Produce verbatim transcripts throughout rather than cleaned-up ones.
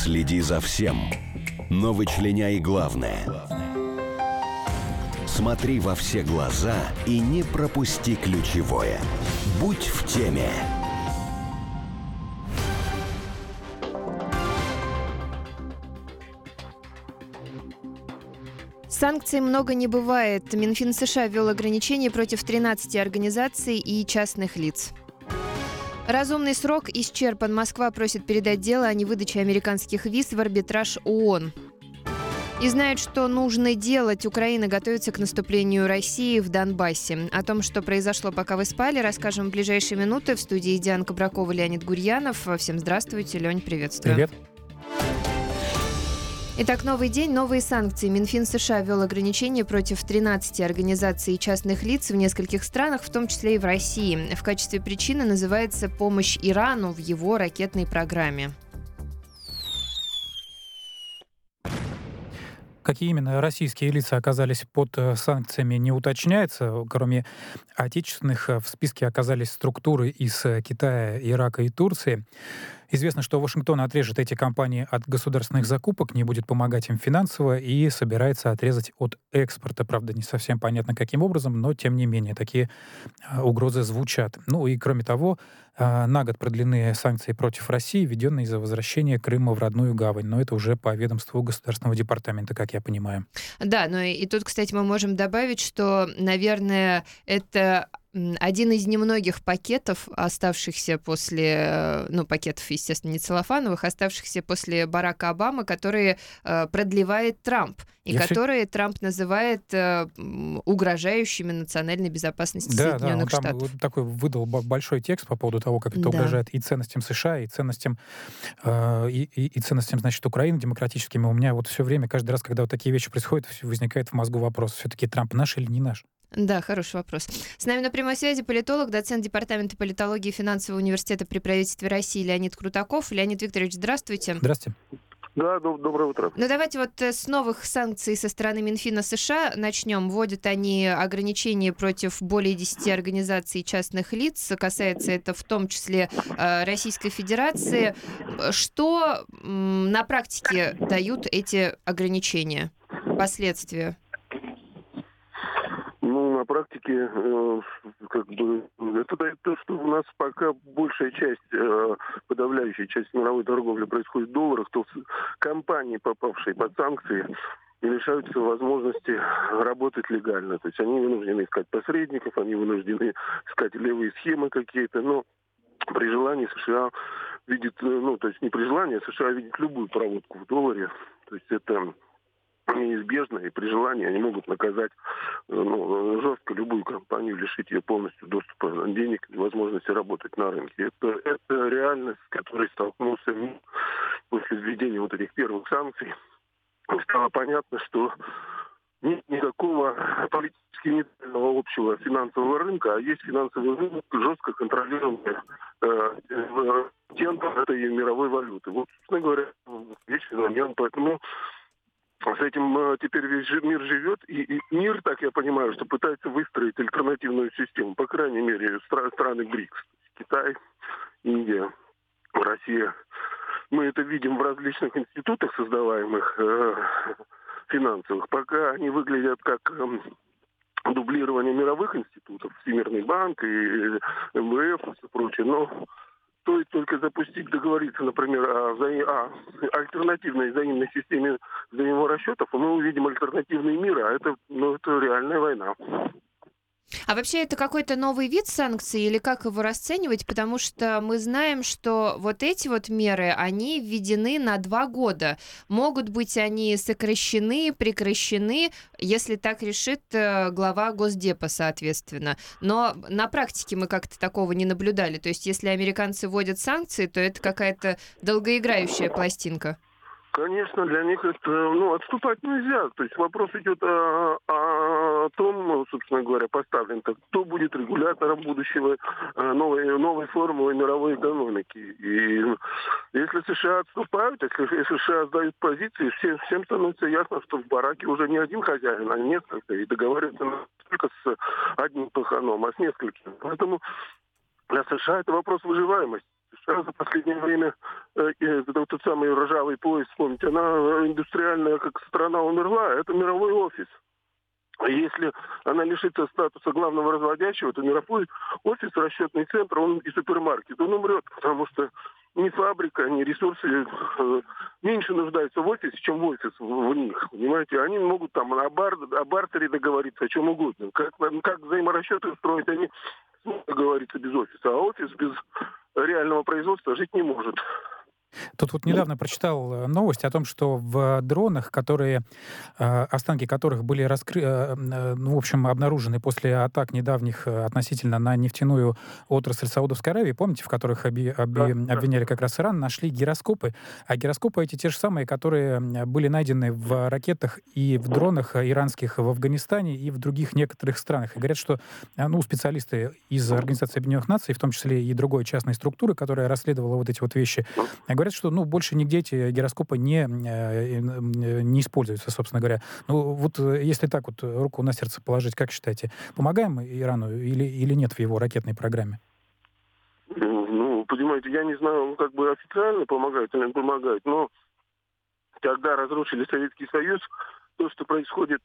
Следи за всем, но вычленяй главное. Смотри во все глаза и не пропусти ключевое. Будь в теме. Санкций много не бывает. Минфин США ввел ограничения против тринадцати организаций и частных лиц. Разумный срок исчерпан. Москва просит передать дело о невыдаче американских виз в арбитраж ООН. И знают, что нужно делать. Украина готовится к наступлению России в Донбассе. О том, что произошло, пока вы спали, расскажем в ближайшие минуты. В студии Диана Кабракова, Леонид Гурьянов. Всем здравствуйте. Лень, приветствую. Привет. Итак, новый день, новые санкции. Минфин США ввел ограничения против тринадцати организаций и частных лиц в нескольких странах, в том числе и в России. В качестве причины называется помощь Ирану в его ракетной программе. Какие именно российские лица оказались под санкциями, не уточняется. Кроме отечественных, в списке оказались структуры из Китая, Ирака и Турции. Известно, что Вашингтон отрежет эти компании от государственных закупок, не будет помогать им финансово и собирается отрезать от экспорта. Правда, не совсем понятно, каким образом, но, тем не менее, такие угрозы звучат. Ну и, кроме того, на год продлены санкции против России, введенные из-за возвращения Крыма в родную гавань. Но это уже по ведомству Государственного департамента, как я понимаю. Да, ну и тут, кстати, мы можем добавить, что, наверное, это один из немногих пакетов, оставшихся после, ну, пакетов, естественно, не целлофановых, оставшихся после Барака Обамы, которые э, продлевает Трамп, и Я которые все... Трамп называет э, угрожающими национальной безопасности да, Соединенных да, он Штатов. там вот такой выдал большой текст по поводу того, как это да. угрожает и ценностям США, и ценностям, э, и, и, и ценностям, значит, Украины демократическими. У меня вот все время, каждый раз, когда вот такие вещи происходят, возникает в мозгу вопрос, все-таки Трамп наш или не наш? Да, хороший вопрос. С нами на прямой связи политолог, доцент Департамента политологии и финансового университета при правительстве России Леонид Крутаков. Леонид Викторович, здравствуйте. Здравствуйте. Да, доб- доброе утро. Ну давайте вот с новых санкций со стороны Минфина США начнем. Вводят они ограничения против более десяти организаций и частных лиц. Касается это в том числе э, Российской Федерации. Что м, на практике дают эти ограничения? Последствия? Ну, на практике, э, как бы, это дает то, что у нас пока большая часть, э, подавляющая часть мировой торговли происходит в долларах, то компании, попавшие под санкции, лишаются возможности работать легально. То есть они вынуждены искать посредников, они вынуждены искать левые схемы какие-то, но при желании США видит, ну, то есть не при желании, а США видит любую проводку в долларе. То есть это неизбежно, и при желании они могут наказать ну, жестко любую компанию, лишить ее полностью доступа денег и возможности работать на рынке. Это, это реальность, с которой столкнулся мир после введения вот этих первых санкций. Стало понятно, что нет никакого политически нейтрального общего финансового рынка, а есть финансовый рынок, жестко контролируемый э, центром этой мировой валюты. Вот, собственно говоря, вещь феномен, поэтому с этим теперь весь мир живет, и, и мир, так я понимаю, что пытается выстроить альтернативную систему, по крайней мере, стра- страны БРИКС, Китай, Индия, Россия. Мы это видим в различных институтах, создаваемых э, финансовых, пока они выглядят как э, дублирование мировых институтов, Всемирный банк и эм вэ эф и все прочее, но стоит только запустить, договориться, например, о, взаим... о альтернативной взаимной системе взаимного расчетов, и мы увидим альтернативный мир, а это, ну, это реальная война. А вообще это какой-то новый вид санкций или как его расценивать? Потому что мы знаем, что вот эти вот меры, они введены на два года. Могут быть они сокращены, прекращены, если так решит глава Госдепа, соответственно. Но на практике мы как-то такого не наблюдали. То есть если американцы вводят санкции, то это какая-то долгоиграющая пластинка. Конечно, для них это, ну, отступать нельзя. То есть вопрос идет о, о том, собственно говоря, поставлен, так, кто будет регулятором будущего новой, новой формулы мировой экономики. И если США отступают, если США сдают позиции, всем, всем становится ясно, что в бараке уже не один хозяин, а несколько. И договариваются не только с одним паханом, а с несколькими. Поэтому для США это вопрос выживаемости. США за последнее время, э, это вот тот самый ржавый поезд, вспомните, она индустриальная, как страна умерла, это мировой офис. Если она лишится статуса главного разводящего, то мировой офис, расчетный центр, он и супермаркет, он умрет, потому что ни фабрика, ни ресурсы э, меньше нуждаются в офисе, чем в офис в, в них, понимаете? Они могут там о, бар, о бартере договориться, о чем угодно. Как, как взаиморасчеты устроить, они смогут договориться без офиса, а офис без реального производства жить не может. Тут вот недавно прочитал новость о том, что в дронах, которые, останки которых были раскры... ну, в общем, обнаружены после атак недавних относительно на нефтяную отрасль Саудовской Аравии, помните, в которых оби... Оби... Да, обвиняли да. как раз Иран, нашли гироскопы. А гироскопы эти те же самые, которые были найдены в ракетах и в дронах иранских в Афганистане и в других некоторых странах. И говорят, что ну, специалисты из Организации Объединенных Наций, в том числе и другой частной структуры, которая расследовала вот эти вот вещи, говорят, что ну, больше нигде эти гироскопы не, не используются, собственно говоря. Ну, вот если так вот руку на сердце положить, как считаете, помогаем мы Ирану или, или нет в его ракетной программе? Ну, понимаете, я не знаю, как бы официально помогают или не помогают, но когда разрушили Советский Союз, то, что происходит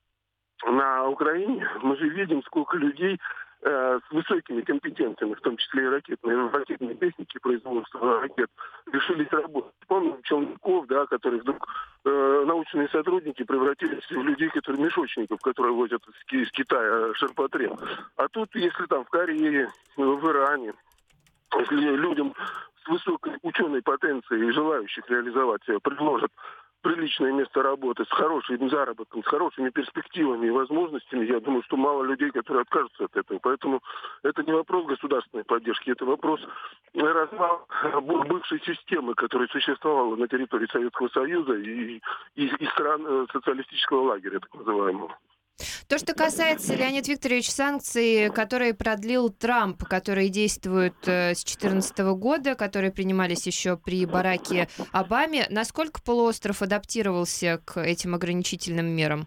на Украине, мы же видим, сколько людей с высокими компетенциями, в том числе и ракетные, ракетные техники производства ракет, решились работать. Помню Челноков, да, которые вдруг э, научные сотрудники превратились в людей, которые мешочников, которые возят из Китая ширпотреб. А тут, если там в Корее, в Иране, если людям с высокой ученой потенцией и желающих реализовать себя предложат приличное место работы, с хорошим заработком, с хорошими перспективами и возможностями, я думаю, что мало людей, которые откажутся от этого. Поэтому это не вопрос государственной поддержки, это вопрос развала бывшей системы, которая существовала на территории Советского Союза и, и, и стран социалистического лагеря, так называемого. То, что касается, Леонид Викторович, санкций, которые продлил Трамп, которые действуют э, с две тысячи четырнадцатого года, которые принимались еще при Бараке Обаме, насколько полуостров адаптировался к этим ограничительным мерам?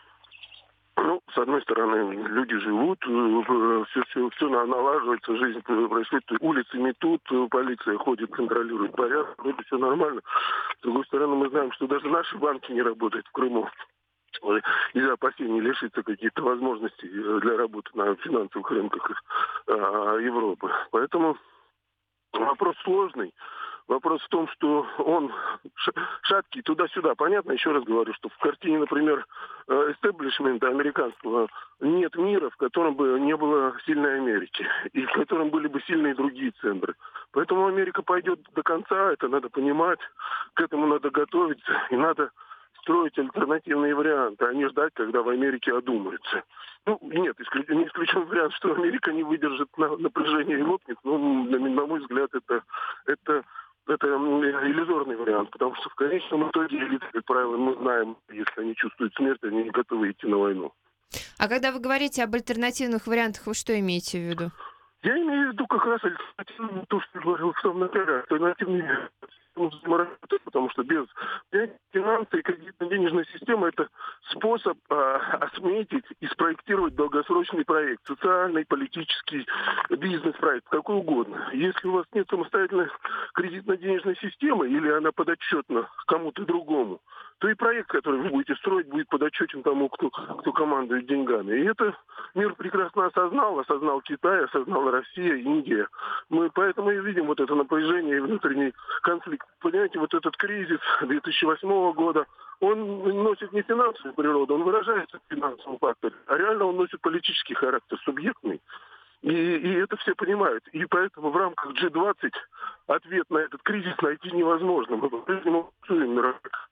Ну, с одной стороны, люди живут, все, все, все налаживается, жизнь происходит, улицы метут, полиция ходит, контролирует порядок, это все нормально. С другой стороны, мы знаем, что даже наши банки не работают в Крыму. Из-за опасений лишиться каких-то возможностей для работы на финансовых рынках Европы. Поэтому вопрос сложный. Вопрос в том, что он шаткий туда-сюда. Понятно, еще раз говорю, что в картине, например, эстеблишмента американского нет мира, в котором бы не было сильной Америки, и в котором были бы сильные другие центры. Поэтому Америка пойдет до конца, это надо понимать, к этому надо готовиться, и надо строить альтернативные варианты, а не ждать, когда в Америке одумаются. Ну, нет, исключ... не исключен вариант, что Америка не выдержит напряжение и лопнет. Ну, на, на мой взгляд, это, это, это иллюзорный вариант, потому что в конечном итоге элиты, как правило, мы знаем, если они чувствуют смерть, они не готовы идти на войну. А когда вы говорите об альтернативных вариантах, вы что имеете в виду? Я имею в виду как раз альтернативную, то, что я говорил в самом начале, альтернативные, потому что без финансовой и кредитно-денежной системы это способ а, осметить и спроектировать долгосрочный проект, социальный, политический, бизнес-проект, какой угодно. Если у вас нет самостоятельной кредитно-денежной системы или она подотчетна кому-то другому, то и проект, который вы будете строить, будет подотчетен тому, кто, кто командует деньгами. И это мир прекрасно осознал, осознал Китай, осознала Россия, Индия. Мы поэтому и видим вот это напряжение и внутренний конфликт. Понимаете, вот этот кризис две тысячи восьмого года, он носит не финансовую природу, он выражается в финансовом факторе, а реально он носит политический характер, субъектный. И, и это все понимают. И поэтому в рамках джи двадцать ответ на этот кризис найти невозможно. Мы по-прежнему працуем на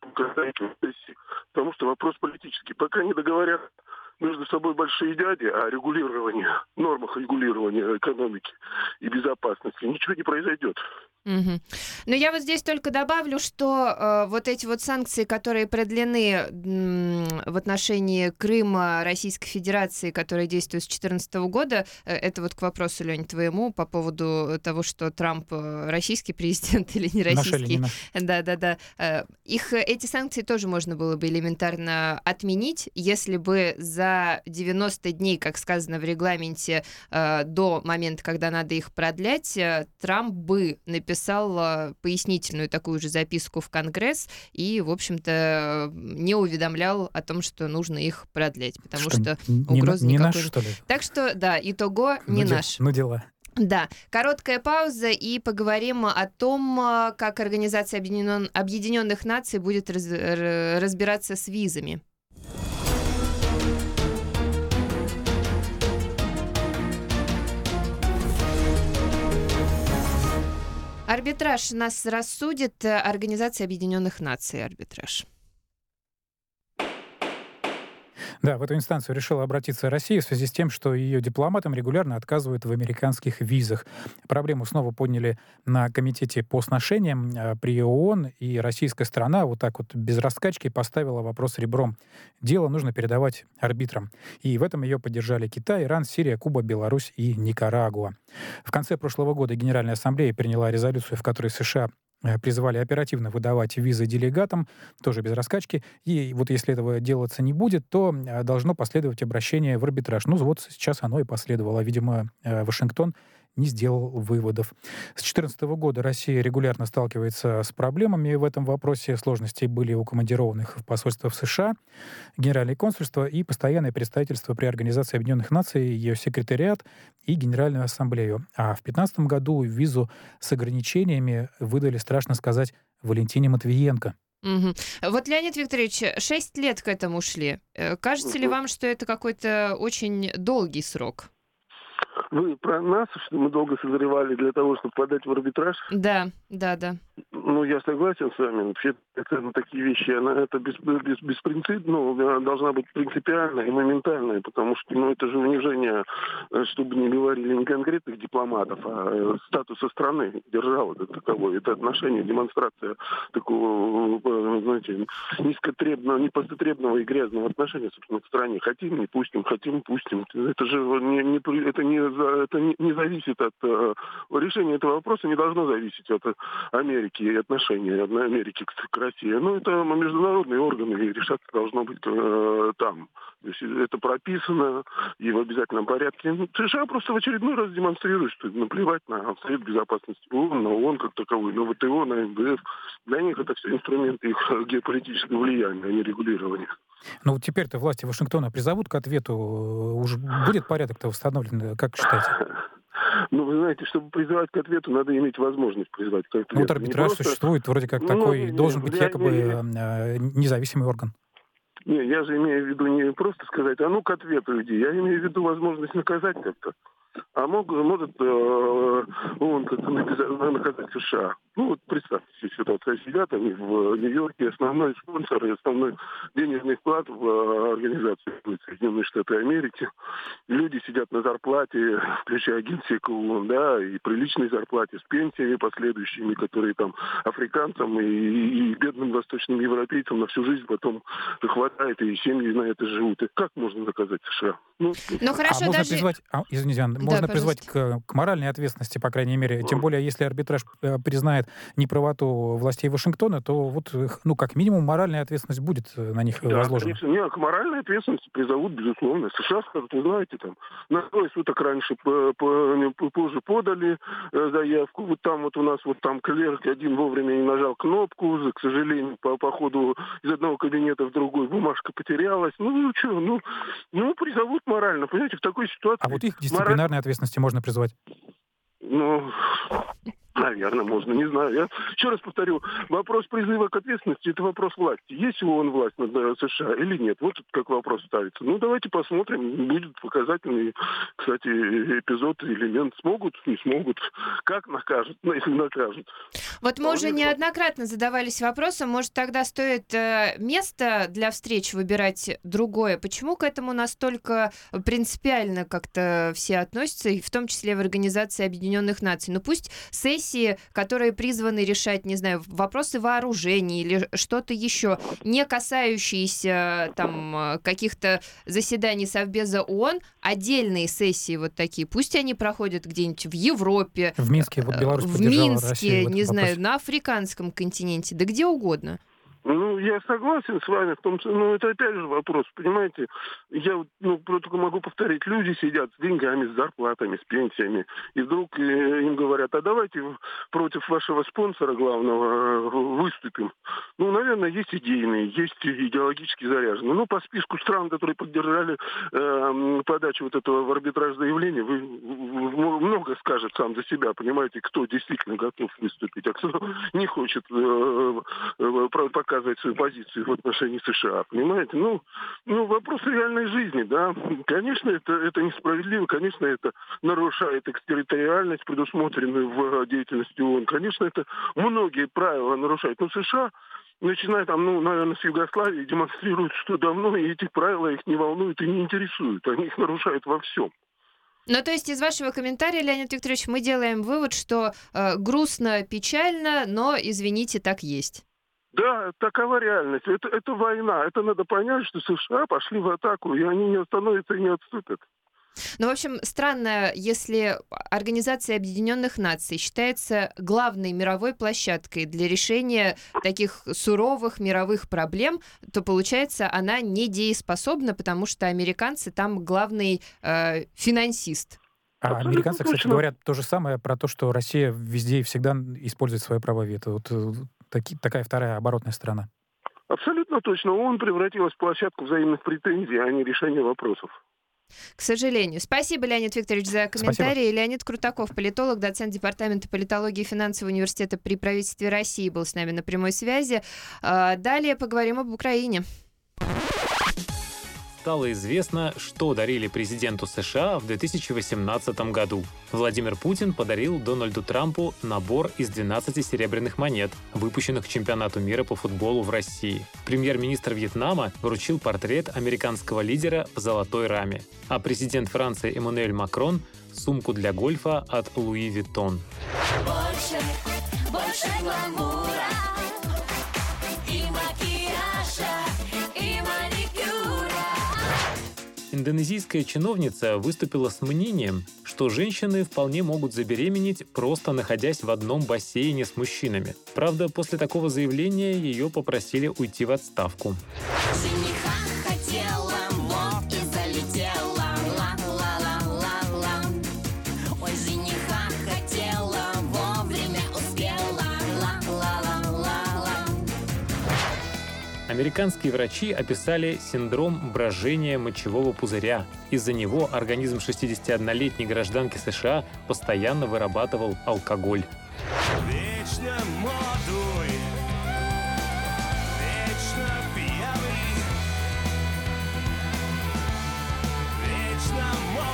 потому что вопрос политический. Пока не договорят между собой большие дяди о регулировании, нормах регулирования экономики и безопасности, ничего не произойдет. Угу. Но я вот здесь только добавлю, что э, вот эти вот санкции, которые продлены м, в отношении Крыма, Российской Федерации, которые действуют с две тысячи четырнадцатого года, э, это вот к вопросу, Лёнь, твоему по поводу того, что Трамп э, российский президент или не российский. Да-да-да. Э, их, эти санкции тоже можно было бы элементарно отменить, если бы за за девяносто дней, как сказано в регламенте, до момента, когда надо их продлять, Трамп бы написал пояснительную такую же записку в Конгресс и, в общем-то, не уведомлял о том, что нужно их продлять, потому что, что угрозы не, никакой... Не наш, что ли? Так что, да, итого не ну, наш. Ну, дела. Да, короткая пауза, и поговорим о том, как Организация Объединен... Объединенных Наций будет раз... разбираться с визами. Арбитраж нас рассудит. Организация Объединенных Наций. Арбитраж. Да, в эту инстанцию решила обратиться Россия в связи с тем, что ее дипломатам регулярно отказывают в американских визах. Проблему снова подняли на комитете по сношениям при ООН, и российская сторона вот так вот без раскачки поставила вопрос ребром. Дело нужно передавать арбитрам. И в этом ее поддержали Китай, Иран, Сирия, Куба, Беларусь и Никарагуа. В конце прошлого года Генеральная Ассамблея приняла резолюцию, в которой США призывали оперативно выдавать визы делегатам, тоже без раскачки. И вот если этого делаться не будет, то должно последовать обращение в арбитраж. Ну вот сейчас оно и последовало. Видимо, Вашингтон не сделал выводов. С две тысячи четырнадцатого года Россия регулярно сталкивается с проблемами в этом вопросе. Сложности были у командированных в посольство в США, Генеральное консульство и постоянное представительство при Организации Объединенных Наций, ее секретариат и Генеральную Ассамблею. А в две тысячи пятнадцатом году визу с ограничениями выдали, страшно сказать, Валентине Матвиенко. Угу. Вот, Леонид Викторович, шесть лет к этому шли. Кажется ли вам, что это какой-то очень долгий срок? Вы про нас, что мы долго созревали для того, чтобы подать в арбитраж? Да, да, да. Ну, я согласен с вами. Вообще, это, ну, такие вещи, она, это без, без, беспринцип, ну, она должна быть принципиальная и моментальная, потому что, ну, это же унижение, чтобы не говорили не конкретных дипломатов, а статуса страны, державы как таковой. Это отношение, демонстрация такого, знаете, низкотребного, непотребного и грязного отношения, собственно, к стране. Хотим, не пустим, хотим, пустим. Это же не, не, это не, это не, не зависит от... Решение этого вопроса не должно зависеть от Америки и отношения Америки к, к России. Ну, это международные органы, и решаться должно быть э, там. То есть это прописано и в обязательном порядке. Ну, США просто в очередной раз демонстрирует, что наплевать на Совет Безопасности ООН, на ООН как таковой, на ВТО, на эн дэ эф. Для них это все инструменты их геополитического влияния, а не регулирования. Ну, вот теперь-то власти Вашингтона призовут к ответу. Уж будет порядок-то восстановлен, как считаете? Ну, вы знаете, чтобы призывать к ответу, надо иметь возможность призвать к ответу. Ну, вот арбитраж просто... существует, вроде как ну, такой, ну, должен быть якобы имею... независимый орган. Не, я же имею в виду не просто сказать, а ну к ответу иди. Я имею в виду возможность наказать как-то. А мог, может э, он как-то наказать США. Ну вот представьте себе ситуацию. Сидят они в Нью-Йорке, основной спонсор и основной денежный вклад в организацию Соединенные Штаты Америки. Люди сидят на зарплате, включая генсека ООН, да, и приличной зарплате, с пенсиями последующими, которые там африканцам и, и бедным восточным европейцам на всю жизнь потом хватает, и семьи на это живут. И как можно наказать США? Ну, ну хорошо, а можно даже... призвать, а, извините, Анна, можно да, призвать к, к моральной ответственности, по крайней мере. Тем более, если арбитраж признает неправоту властей Вашингтона, то вот, ну, как минимум, моральная ответственность будет на них да, возложена. Конечно. Нет, к моральной ответственности призовут, безусловно. США скажут, вы знаете, там, на двое суток раньше, по, по, позже подали э, заявку. Вот там вот у нас вот там клерк один вовремя не нажал кнопку. К сожалению, по, по ходу из одного кабинета в другой бумажка потерялась. Ну, ну что, ну, ну, призовут морально. Понимаете, в такой ситуации... А вот их дисциплинарной мораль... ответственности можно призвать? Ну... Наверное, можно, не знаю. Я еще раз повторю, вопрос призыва к ответственности – это вопрос власти. Есть у ООН власть над США или нет? Вот как вопрос ставится. Ну, давайте посмотрим. Будет показательный, кстати, эпизод, элемент. Смогут, не смогут. Как накажут, если накажут. Вот мы уже неоднократно задавались вопросом, может, тогда стоит место для встреч выбирать другое? Почему к этому настолько принципиально как-то все относятся, и в том числе в Организации Объединенных Наций? Ну, пусть сессии, которые призваны решать, не знаю, вопросы вооружений или что-то еще, не касающиеся там каких-то заседаний Совбеза ООН, отдельные сессии вот такие, пусть они проходят где-нибудь в Европе, в Минске, вот Беларусь в поддержала Минске, Россию в этом не знаю, вопросе. на африканском континенте, да где угодно. Ну, я согласен с вами в том, что, ну, это опять же вопрос, понимаете, я вот, ну, только могу повторить, люди сидят с деньгами, с зарплатами, с пенсиями, и вдруг э, им говорят, а давайте против вашего спонсора главного э, выступим. Ну, наверное, есть идейные, есть идеологически заряженные. Ну, по списку стран, которые поддержали э, подачу вот этого в арбитраж заявления, вы, вы много скажет сам за себя, понимаете, кто действительно готов выступить, а кто не хочет э, э, показать свою позицию в отношении США, понимаете? Ну, ну вопрос реальной жизни, да. Конечно, это, это несправедливо, конечно, это нарушает экстерриториальность, предусмотренную в деятельности ООН. Конечно, это многие правила нарушают. Но США, начиная там, ну, наверное, с Югославии, демонстрируют, что давно, и эти правила их не волнуют и не интересуют. Они их нарушают во всем. Ну, то есть из вашего комментария, Леонид Викторович, мы делаем вывод, что э, грустно, печально, но, извините, так есть. Да, такова реальность. Это, это война. Это надо понять, что США пошли в атаку, и они не остановятся и не отступят. Ну, в общем, странно, если Организация Объединенных Наций считается главной мировой площадкой для решения таких суровых мировых проблем, то, получается, она недееспособна, потому что американцы там главный э, финансист. А Абсолютно американцы, кстати, точно. говорят то же самое про то, что Россия везде и всегда использует свое право вето. Вот э, таки, такая вторая оборотная сторона. Абсолютно точно. ООН превратилась в площадку взаимных претензий, а не решения вопросов. К сожалению. Спасибо, Леонид Викторович, за комментарий. Спасибо. Леонид Крутаков, политолог, доцент Департамента политологии и финансового университета при правительстве России, был с нами на прямой связи. Далее поговорим об Украине. Стало известно, что дарили президенту США в две тысячи восемнадцатом году. Владимир Путин подарил Дональду Трампу набор из двенадцати серебряных монет, выпущенных к чемпионату мира по футболу в России. Премьер-министр Вьетнама вручил портрет американского лидера в золотой раме, а президент Франции Эммануэль Макрон — сумку для гольфа от Луи Виттон. Больше, больше гламура и макияжа, и маникюра. Индонезийская чиновница выступила с мнением, что женщины вполне могут забеременеть, просто находясь в одном бассейне с мужчинами. Правда, после такого заявления ее попросили уйти в отставку. Жениха хотела, вот и залетела. Ла-ла-ла-ла-ла. Ой, жениха хотела, вовремя успела. Ла-ла-ла-ла-ла. Американские врачи описали синдром брожения мочевого пузыря. Из-за него организм шестидесятиоднолетней гражданки США постоянно вырабатывал алкоголь. Вечно молодой, вечно пьяный, вечно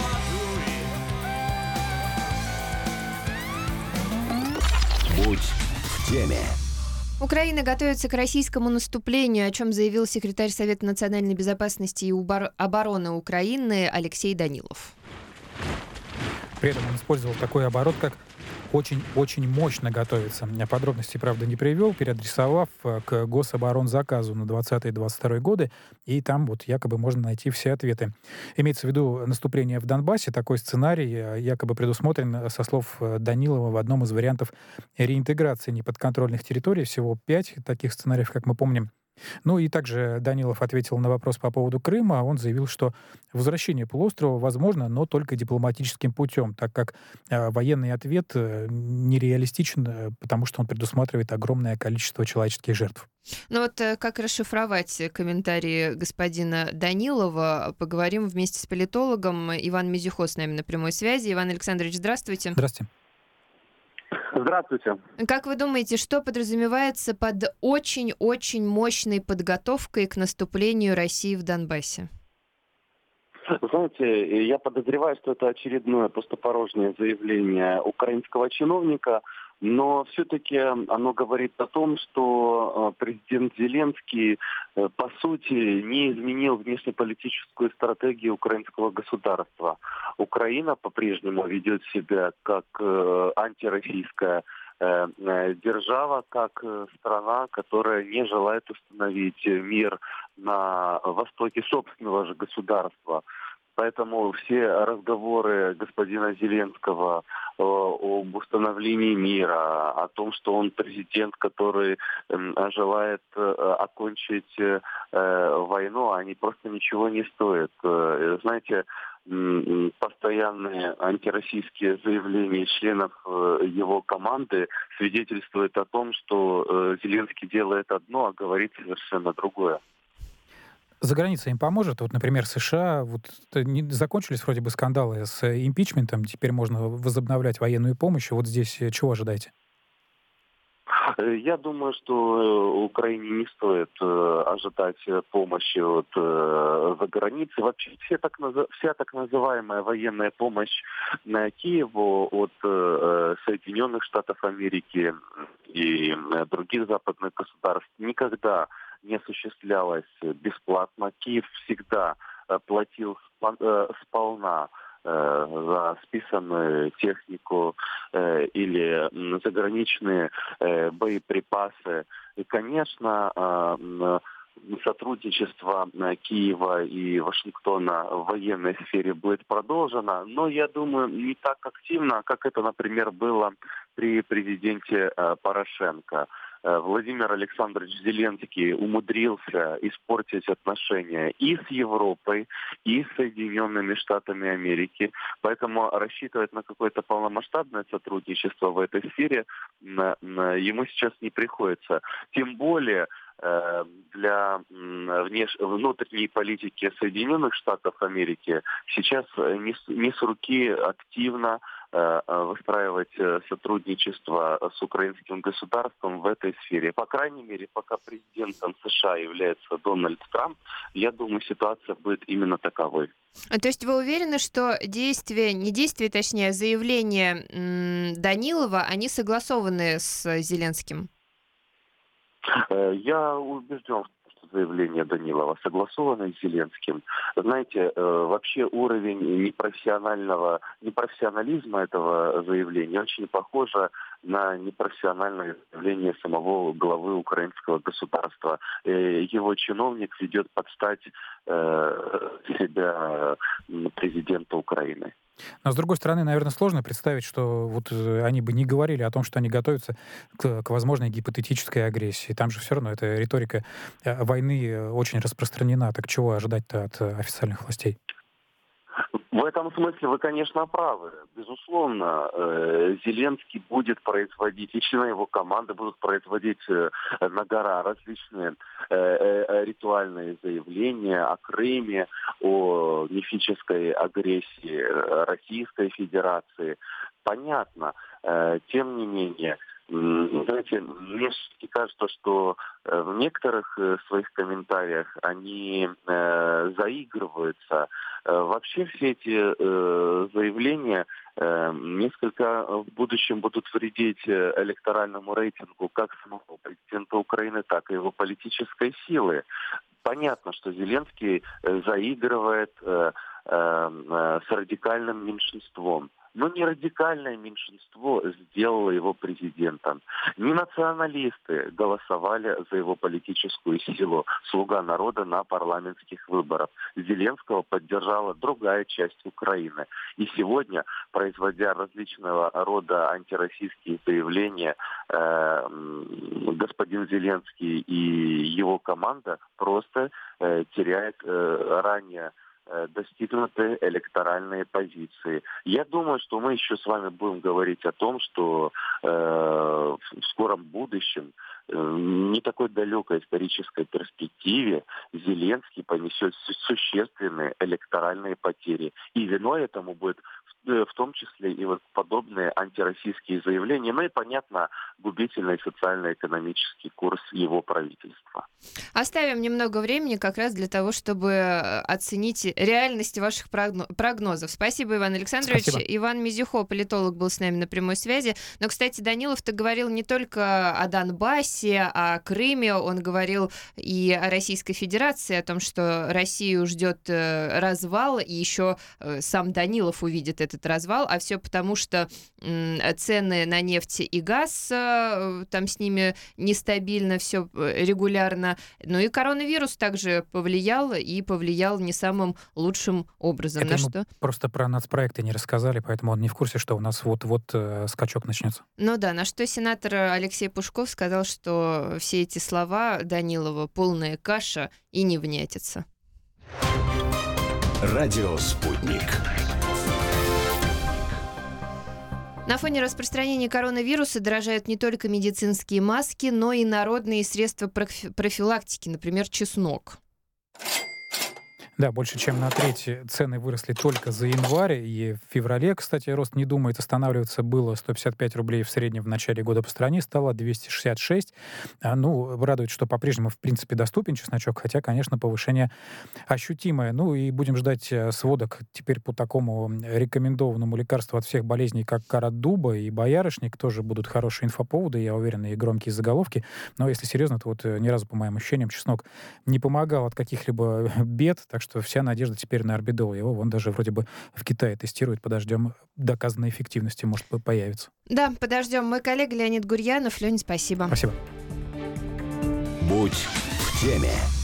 молодой. Будь в теме. Украина готовится к российскому наступлению, о чем заявил секретарь Совета национальной безопасности и обороны Украины Алексей Данилов. При этом он использовал такой оборот, как очень-очень мощно готовится. Подробностей, правда, не привел, переадресовав к гособоронзаказу на двадцатый двадцать второй годы, и там вот якобы можно найти все ответы. Имеется в виду наступление в Донбассе. Такой сценарий якобы предусмотрен, со слов Данилова, в одном из вариантов реинтеграции неподконтрольных территорий. Всего пять таких сценариев, как мы помним. Ну и также Данилов ответил на вопрос по поводу Крыма. Он заявил, что возвращение полуострова возможно, но только дипломатическим путем, так как э, военный ответ э, нереалистичен, э, потому что он предусматривает огромное количество человеческих жертв. Ну вот э, как расшифровать комментарии господина Данилова, поговорим вместе с политологом. Иван Мизюхо с нами на прямой связи. Иван Александрович, здравствуйте. Здравствуйте. Здравствуйте. Как вы думаете, что подразумевается под очень-очень мощной подготовкой к наступлению России в Донбассе? Знаете, я подозреваю, что это очередное пустопорожнее заявление украинского чиновника, но все-таки оно говорит о том, что президент Зеленский, по сути, не изменил внешнеполитическую стратегию украинского государства. Украина по-прежнему ведет себя как антироссийская держава, как страна, которая не желает установить мир на востоке собственного же государства. Поэтому все разговоры господина Зеленского об установлении мира, о том, что он президент, который желает окончить войну, они просто ничего не стоят. Знаете, постоянные антироссийские заявления членов его команды свидетельствуют о том, что Зеленский делает одно, а говорит совершенно другое. За границей им поможет? Вот, например, США, вот не, закончились вроде бы скандалы с импичментом, теперь можно возобновлять военную помощь. Вот здесь чего ожидаете? Я думаю, что Украине не стоит э, ожидать помощи от, э, за границей. Вообще все так, вся так называемая военная помощь на Киеву от э, Соединенных Штатов Америки и других западных государств никогда не осуществлялась бесплатно. Киев всегда платил сполна за списанную технику э, или заграничные э, боеприпасы. И, конечно, э, сотрудничество Киева и Вашингтона в военной сфере будет продолжено, но, я думаю, не так активно, как это, например, было при президенте э, Порошенко. Владимир Александрович Зеленский умудрился испортить отношения и с Европой, и с Соединенными Штатами Америки. Поэтому рассчитывать на какое-то полномасштабное сотрудничество в этой сфере ему сейчас не приходится. Тем более для внеш... внутренней политики Соединенных Штатов Америки сейчас не с, не с руки активно выстраивать сотрудничество с украинским государством в этой сфере. По крайней мере, пока президентом США является Дональд Трамп, я думаю, ситуация будет именно таковой. То есть вы уверены, что действия, не действия, точнее, а заявления м- Данилова, они согласованы с Зеленским? Я убежден, что заявление Данилова согласовано с Зеленским. Знаете, вообще уровень непрофессионального, непрофессионализма этого заявления очень похоже на непрофессиональное заявление самого главы украинского государства. Его чиновник ведет под стать себя президента Украины. Но, с другой стороны, наверное, сложно представить, что вот они бы не говорили о том, что они готовятся к, к возможной гипотетической агрессии. Там же все равно эта риторика войны очень распространена. Так чего ожидать-то от официальных властей? В этом смысле вы, конечно, правы. Безусловно, Зеленский будет производить, и члены его команды будут производить на гора различные ритуальные заявления о Крыме, о мифической агрессии Российской Федерации. Понятно. Тем не менее, знаете, мне кажется, что в некоторых своих комментариях они э, заигрываются. Вообще все эти э, заявления э, несколько в будущем будут вредить электоральному рейтингу как самого президента Украины, так и его политической силы. Понятно, что Зеленский заигрывает э, э, с радикальным меньшинством. Но не радикальное меньшинство сделало его президентом. Не националисты голосовали за его политическую силу «Слуга народа» на парламентских выборах. Зеленского поддержала другая часть Украины. И сегодня, производя различного рода антироссийские заявления, э, господин Зеленский и его команда просто э, теряют э, ранее достигнуты электоральные позиции. Я думаю, что мы еще с вами будем говорить о том, что э, в скором будущем, э, не такой далекой исторической перспективе, Зеленский понесет существенные электоральные потери. И виной этому будет в том числе и вот подобные антироссийские заявления, ну и, понятно, губительный социально-экономический курс его правительства. Оставим немного времени как раз для того, чтобы оценить реальность ваших прогнозов. Спасибо, Иван Александрович. Спасибо. Иван Мизюхо, политолог, был с нами на прямой связи. Но, кстати, Данилов-то говорил не только о Донбассе, о Крыме, он говорил и о Российской Федерации, о том, что Россию ждет развал, и еще сам Данилов увидит это этот развал, а все потому, что м, цены на нефть и газ, э, там с ними нестабильно, все регулярно. Ну и коронавирус также повлиял, и повлиял не самым лучшим образом. Это на ему что... просто про нацпроекты не рассказали, поэтому он не в курсе, что у нас вот-вот э, скачок начнется. Ну да, на что сенатор Алексей Пушков сказал, что все эти слова Данилова полная каша и не внятится. Радио «Спутник». На фоне распространения коронавируса дорожают не только медицинские маски, но и народные средства профи- профилактики, например, чеснок. Да, больше чем на треть цены выросли только за январь. И в феврале, кстати, рост не думает останавливаться. Было сто пятьдесят пять рублей в среднем в начале года по стране, стало двести шестьдесят шесть. А, ну, радует, что по-прежнему, в принципе, доступен чесночок, хотя, конечно, повышение ощутимое. Ну, и будем ждать сводок теперь по такому рекомендованному лекарству от всех болезней, как кора дуба и боярышник. Тоже будут хорошие инфоповоды, я уверен, и громкие заголовки. Но, если серьезно, то вот ни разу, по моим ощущениям, чеснок не помогал от каких-либо бед, так что вся надежда теперь на орбидол. Его вон даже вроде бы в Китае тестируют. Подождем доказанной эффективности, может, появится. Да, подождем. Мой коллега Леонид Гурьянов. Леня, спасибо. Спасибо. Будь в теме.